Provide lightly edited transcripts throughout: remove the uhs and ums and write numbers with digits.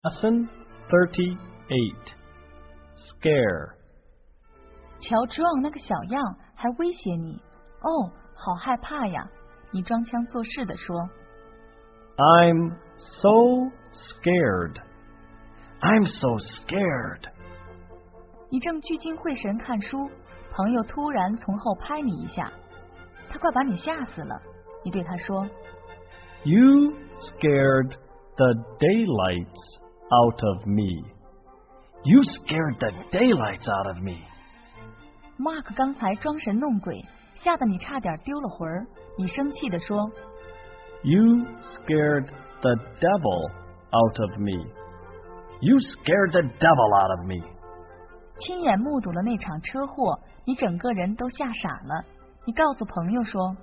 Lesson 38 Scare 瞧John那个小样，还威胁你。哦，好害怕呀！你装腔作势地说。 I'm so scared. I'm so scared. 你正聚精会神看书，朋友突然从后拍你一下，他快把你吓死了。你对他说 You scared the daylights out of me. You scared the daylights out of me. Mark 刚才装神弄鬼，吓得你差点丢了魂儿。你生气地说 You scared the devil out of me. You scared the devil out of me. 亲眼目睹了那场车祸，你整个人都吓傻了。你告诉朋友说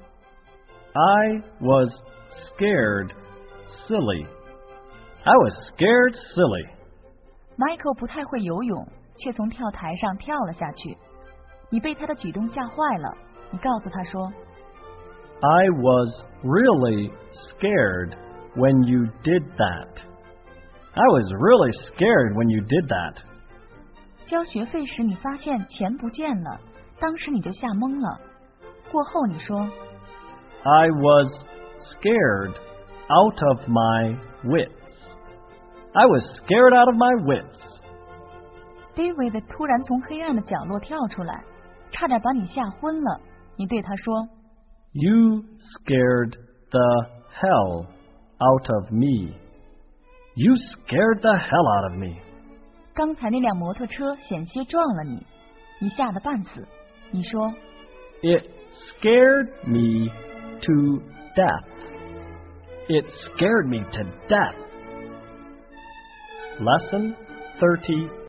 I was scared silly. I was scared silly. Michael 不太会游泳，却从跳台上跳了下去。你被他的举动吓坏了。你告诉他说 I was really scared when you did that. I was really scared when you did that. 交学费时你发现钱不见了，当时你就吓懵了。过后你说 I was scared out of my wits. I was scared out of my wits. David 突然从黑暗的角落跳出来，差点把你吓昏了。你对他说 You scared the hell out of me. You scared the hell out of me. 刚才那辆摩托车险些撞了你，你吓得半死。你说 It scared me to death. It scared me to death. Lesson 30